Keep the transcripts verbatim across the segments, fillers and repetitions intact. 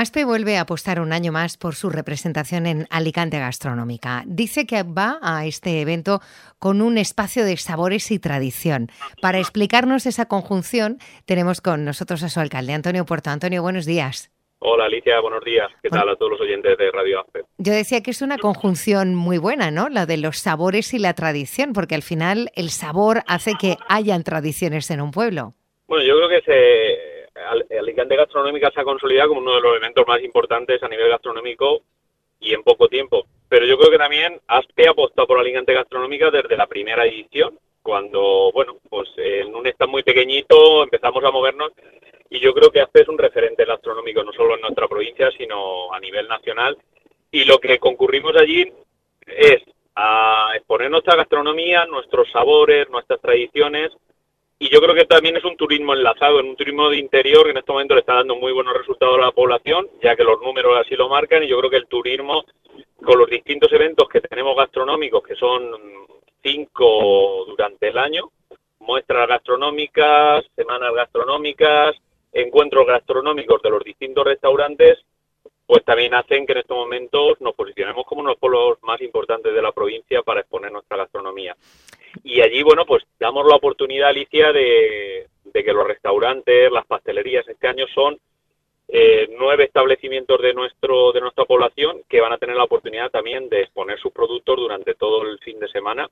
ASPE vuelve a apostar un año más por su representación en Alicante Gastronómica. Dice que va a este evento con un espacio de sabores y tradición. Para explicarnos esa conjunción, tenemos con nosotros a su alcalde, Antonio Puerto. Antonio, buenos días. Hola Alicia, buenos días. ¿Qué bueno, tal a todos los oyentes de Radio ASPE? Yo decía que es una conjunción muy buena, ¿no? La de los sabores y la tradición, porque al final el sabor hace que hayan tradiciones en un pueblo. Bueno, yo creo que se... Alicante Gastronómica se ha consolidado como uno de los eventos más importantes a nivel gastronómico y en poco tiempo. Pero yo creo que también ASPE ha apostado por Alicante Gastronómica desde la primera edición, cuando, bueno, pues en un stand muy pequeñito empezamos a movernos y yo creo que ASPE es un referente gastronómico no solo en nuestra provincia, sino a nivel nacional. Y lo que concurrimos allí es a exponer nuestra gastronomía, nuestros sabores, nuestras tradiciones. Y yo creo que también es un turismo enlazado, en un turismo de interior que en este momento le está dando muy buenos resultados a la población, ya que los números así lo marcan, y yo creo que el turismo, con los distintos eventos que tenemos gastronómicos, que son cinco durante el año, muestras gastronómicas, semanas gastronómicas, encuentros gastronómicos de los distintos restaurantes, pues también hacen que en estos momentos nos posicionemos como uno de los pueblos más importantes de la provincia para exponer nuestra gastronomía. Y allí, bueno, pues damos la oportunidad, Alicia, de, de que los restaurantes, las pastelerías, este año son eh, nueve establecimientos de nuestro de nuestra población que van a tener la oportunidad también de exponer sus productos durante todo el fin de semana.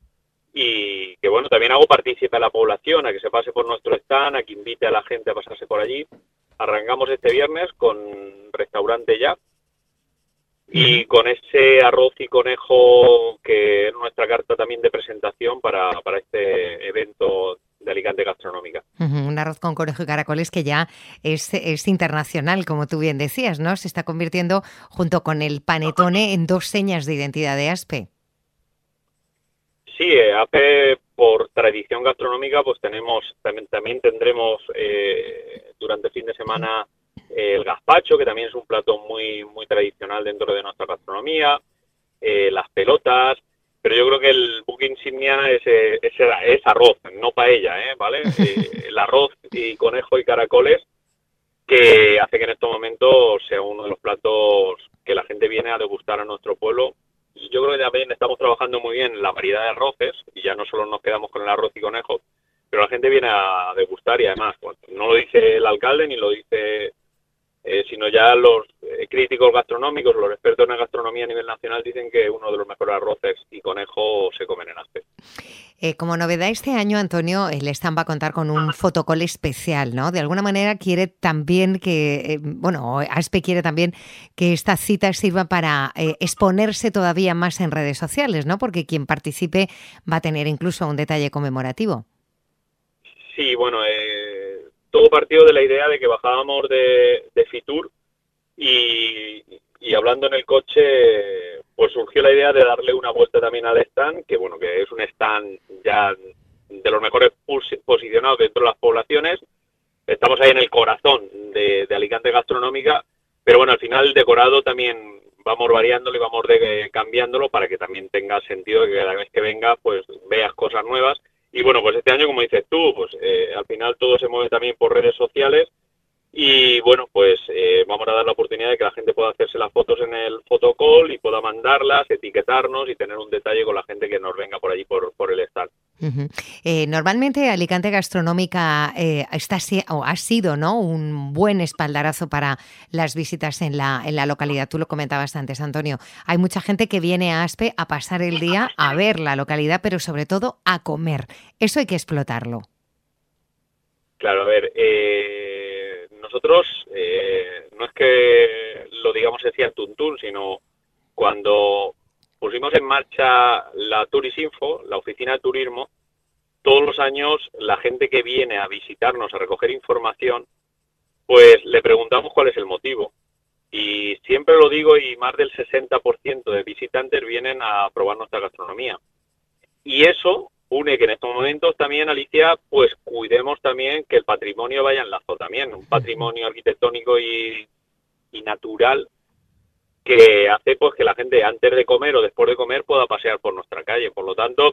Y que, bueno, también hago partícipe a la población, a que se pase por nuestro stand, a que invite a la gente a pasarse por allí. Arrancamos este viernes con Restaurante Ya, y con ese arroz y conejo que es nuestra carta también de presentación para, para este evento de Alicante Gastronómica. Uh-huh. Un arroz con conejo y caracoles que ya es, es internacional, como tú bien decías, ¿no? Se está convirtiendo, junto con el panetone, en dos señas de identidad de ASPE. Sí, ASPE, por tradición gastronómica, pues tenemos también, también tendremos eh, durante el fin de semana el gazpacho, que también es un plato muy muy tradicional dentro de nuestra gastronomía, eh, las pelotas, pero yo creo que el buque insignia es, es, es arroz, no paella, ¿eh? ¿Vale? Eh, el arroz y conejo y caracoles, que hace que en estos momentos sea uno de los platos que la gente viene a degustar a nuestro pueblo. Y yo creo que también estamos trabajando muy bien la variedad de arroces, y ya no solo nos quedamos con el arroz y conejo, pero la gente viene a degustar, y además, bueno, no lo dice el alcalde ni lo dice... Eh, sino ya los eh, críticos gastronómicos, los expertos en gastronomía a nivel nacional dicen que uno de los mejores arroces y conejo se comen en ASPE. Eh, como novedad este año, Antonio, el stand va a contar con un fotocall especial, ¿no? De alguna manera quiere también que, eh, bueno, ASPE quiere también que esta cita sirva para eh, exponerse todavía más en redes sociales, ¿no? Porque quien participe va a tener incluso un detalle conmemorativo. Sí, bueno, eh... todo partió de la idea de que bajábamos de, de Fitur y, y hablando en el coche, pues surgió la idea de darle una vuelta también al stand, que bueno, que es un stand ya de los mejores posicionados dentro de las poblaciones. Estamos ahí en el corazón de, de Alicante Gastronómica, pero bueno, al final el decorado también vamos variándolo y vamos de, cambiándolo para que también tenga sentido que cada vez que venga pues veas cosas nuevas. Y bueno, pues este año, como dices tú, pues eh, al final todo se mueve también por redes sociales y bueno, pues eh, vamos a dar la oportunidad de que la gente pueda hacerse las fotos en el fotocall y pueda mandarlas, etiquetarnos y tener un detalle con la gente que nos venga por allí por, por el stand. Uh-huh. Eh, normalmente Alicante Gastronómica eh, está o ha sido, ¿no?, un buen espaldarazo para las visitas en la en la localidad. Tú lo comentabas antes, Antonio. Hay mucha gente que viene a ASPE a pasar el día a ver la localidad, pero sobre todo a comer. Eso hay que explotarlo. Claro, a ver, eh, nosotros eh, no es que lo digamos así al tuntún, sino cuando pusimos en marcha la Turisinfo, la oficina de turismo, todos los años la gente que viene a visitarnos, a recoger información, pues le preguntamos cuál es el motivo. Y siempre lo digo, y más del sesenta por ciento de visitantes vienen a probar nuestra gastronomía. Y eso une que en estos momentos también, Alicia, pues cuidemos también que el patrimonio vaya enlazado también, un patrimonio arquitectónico y, y natural que hace pues que la gente antes de comer o después de comer pueda pasear por nuestra calle. Por lo tanto,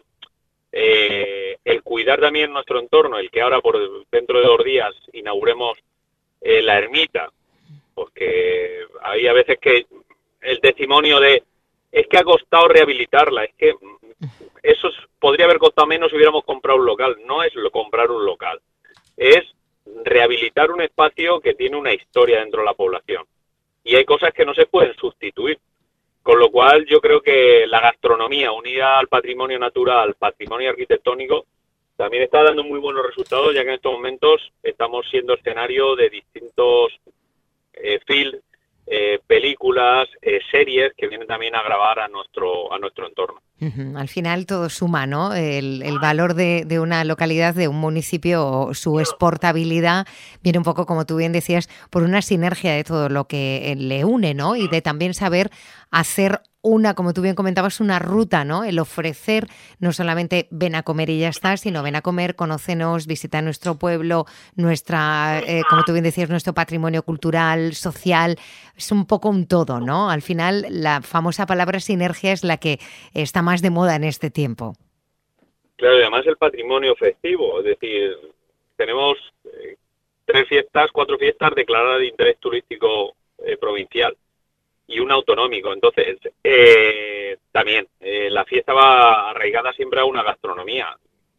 eh, el cuidar también nuestro entorno, el que ahora por dentro de dos días inauguremos eh, la ermita, porque hay a veces que el testimonio de es que ha costado rehabilitarla, es que eso podría haber costado menos si hubiéramos comprado un local. No es lo comprar un local, es rehabilitar un espacio que tiene una historia dentro de la población. Y hay cosas que no se pueden sustituir. Con lo cual yo creo que la gastronomía unida al patrimonio natural, al patrimonio arquitectónico, también está dando muy buenos resultados, ya que en estos momentos estamos siendo escenario de distintos eh, films, eh, películas, eh, series que vienen también a grabar a nuestro a nuestro entorno. Uh-huh. Al final todo suma, ¿no? El, el valor de, de una localidad, de un municipio, su exportabilidad viene un poco, como tú bien decías, por una sinergia de todo lo que le une, ¿no? Y de también saber hacer una, como tú bien comentabas, una ruta, ¿no? El ofrecer no solamente ven a comer y ya está, sino ven a comer, conócenos, visita nuestro pueblo, nuestra, eh, como tú bien decías, nuestro patrimonio cultural, social, es un poco un todo, ¿no? Al final la famosa palabra sinergia es la que está más de moda en este tiempo. Claro, y además el patrimonio festivo, es decir, tenemos eh, tres fiestas, cuatro fiestas declaradas de interés turístico eh, provincial y un autonómico. Entonces, eh, también, eh, la fiesta va arraigada siempre a una gastronomía.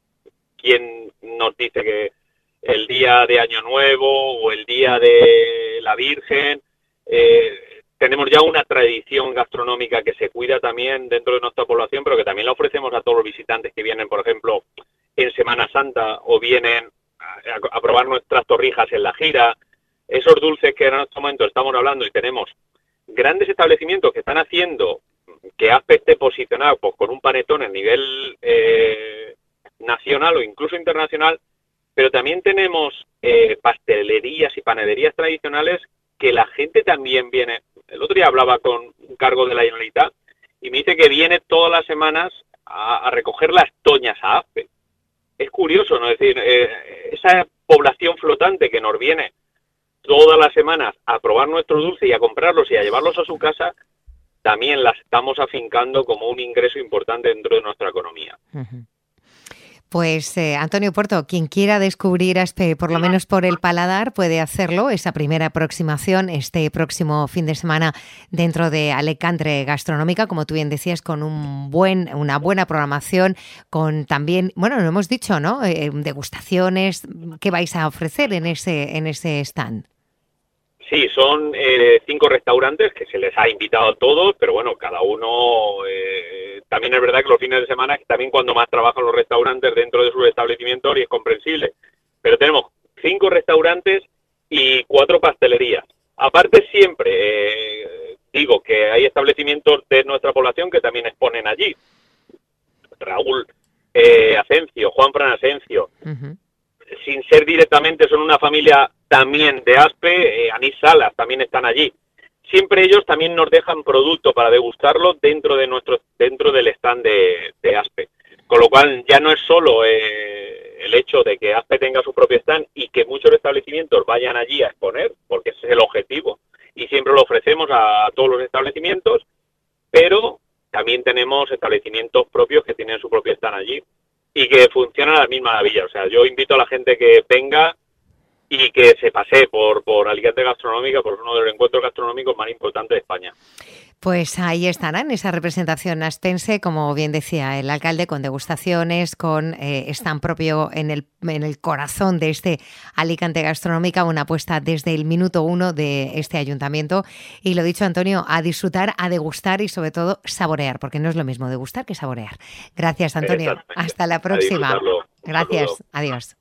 ¿Quién nos dice que el día de Año Nuevo o el día de la Virgen, eh, tenemos ya una tradición gastronómica que se cuida también dentro de nuestra población, pero que también la ofrecemos a todos los visitantes que vienen, por ejemplo, en Semana Santa o vienen a, a probar nuestras torrijas en la gira? Esos dulces que en este momento estamos hablando, y tenemos grandes establecimientos que están haciendo que Aspe esté posicionado pues, con un panetón a nivel eh, nacional o incluso internacional, pero también tenemos eh, pastelerías y panaderías tradicionales que la gente también viene. El otro día hablaba con un cargo de la Generalitat y me dice que viene todas las semanas a, a recoger las toñas a Aspe. Es curioso, ¿no? Es decir, eh, esa población flotante que nos viene todas las semanas a probar nuestro dulce y a comprarlos y a llevarlos a su casa, también las estamos afincando como un ingreso importante dentro de nuestra economía. Uh-huh. Pues eh, Antonio Puerto, quien quiera descubrir Aspe, por lo menos por el paladar, puede hacerlo. Esa primera aproximación este próximo fin de semana dentro de Alecante Gastronómica, como tú bien decías, con un buen, una buena programación, con también, bueno, lo hemos dicho, ¿no? Eh, degustaciones. ¿Qué vais a ofrecer en ese, en ese stand? Sí, son eh, cinco restaurantes que se les ha invitado a todos, pero bueno, cada uno, eh, también es verdad que los fines de semana es también cuando más trabajan los restaurantes dentro de sus establecimientos y es comprensible. Pero tenemos cinco restaurantes y cuatro pastelerías. Aparte siempre, eh, digo que hay establecimientos de nuestra población que también exponen allí. Raúl eh, Asencio, Juan Fran Asencio, uh-huh. Sin ser directamente, son una familia también de Aspe, eh, Anís Salas también están allí. Siempre ellos también nos dejan producto para degustarlo dentro de nuestro dentro del stand de, de Aspe. Con lo cual ya no es solo eh, el hecho de que Aspe tenga su propio stand y que muchos establecimientos vayan allí a exponer, porque ese es el objetivo. Y siempre lo ofrecemos a todos los establecimientos, pero también tenemos establecimientos propios que tienen su propio stand allí y que funcionan a la misma maravilla. O sea, yo invito a la gente que venga y que se pase por, por Alicante Gastronómica, por uno de los encuentros gastronómicos más importantes de España. Pues ahí estarán, esa representación aspense, como bien decía el alcalde, con degustaciones, con eh, stand propio en el, en el corazón de este Alicante Gastronómica, una apuesta desde el minuto uno de este ayuntamiento. Y lo dicho, Antonio, a disfrutar, a degustar y sobre todo saborear, porque no es lo mismo degustar que saborear. Gracias, Antonio. Hasta la próxima. Gracias. Adiós.